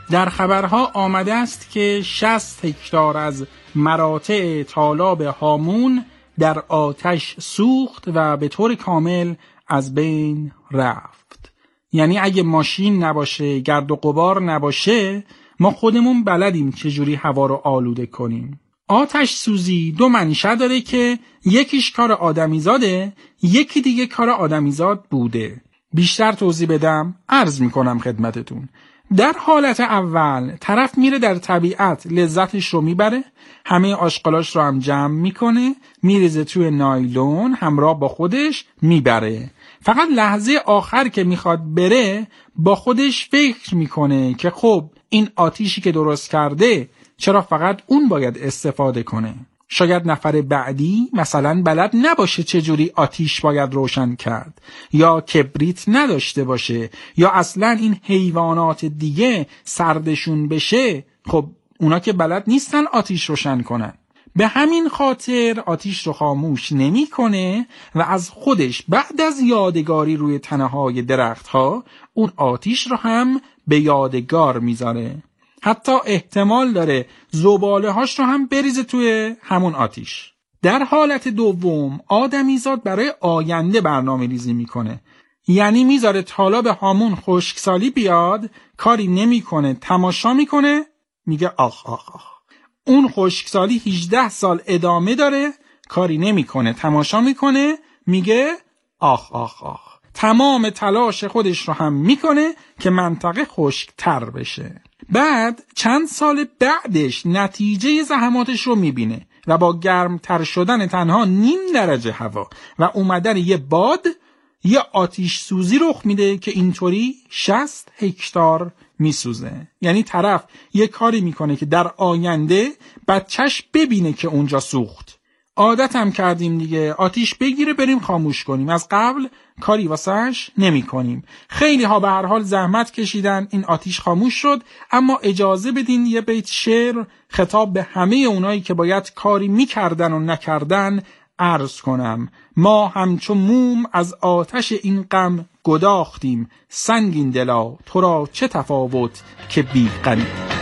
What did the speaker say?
در خبرها آمده است که 60 هکتار از مراتع تالاب هامون در آتش سوخت و به طور کامل از بین رفت. یعنی اگه ماشین نباشه، گرد و غبار نباشه، ما خودمون بلدیم چجوری هوا رو آلوده کنیم. آتش سوزی دو منشأ داره که یکیش کار آدمیزاده، یکی دیگه کار آدمیزاد بوده. بیشتر توضیح بدم عرض میکنم خدمتتون. در حالت اول طرف میره در طبیعت لذتش رو میبره، همه آشغالاش رو هم جمع میکنه، میریزه توی نایلون همراه با خودش میبره. فقط لحظه آخر که میخواد بره با خودش فکر میکنه که خب این آتیشی که درست کرده چرا فقط اون باید استفاده کنه؟ شاید نفر بعدی مثلا بلد نباشه چجوری آتیش باید روشن کرد، یا کبریت نداشته باشه، یا اصلا این حیوانات دیگه سردشون بشه، خب اونا که بلد نیستن آتیش روشن کنن. به همین خاطر آتیش رو خاموش نمی کنه و از خودش بعد از یادگاری روی تنه های درخت ها اون آتیش رو هم به یادگار میذاره. حتی احتمال داره زباله هاش رو هم بریزه توی همون آتیش. در حالت دوم آدمیزاد برای آینده برنامه ریزی میکنه. یعنی میذاره تالاب هامون خشکسالی بیاد، کاری نمیکنه، تماشا میکنه، میگه آخ آخ آخ. اون خشکسالی 18 سال ادامه داره، کاری نمیکنه، تماشا میکنه، میگه آخ آخ آخ. تمام تلاش خودش رو هم میکنه که منطقه خشکتر بشه. بعد چند سال بعدش نتیجه زحماتش رو میبینه و با گرمتر شدن تنها 0.5 درجه هوا و اومدن یه باد، یه آتیش سوزی رخ میده که اینطوری 60 هکتار میسوزه. یعنی طرف یه کاری میکنه که در آینده بچهش ببینه که اونجا سوخت. عادت هم کردیم دیگه، آتیش بگیره بریم خاموش کنیم، از قبل کاری واسش نمی کنیم. خیلی ها به هر حال زحمت کشیدن این آتیش خاموش شد، اما اجازه بدین یه بیت شعر خطاب به همه اونایی که باید کاری میکردن و نکردن عرض کنم. ما همچون موم از آتش این غم گداختیم، سنگین دلا تو را چه تفاوت که بی غمی.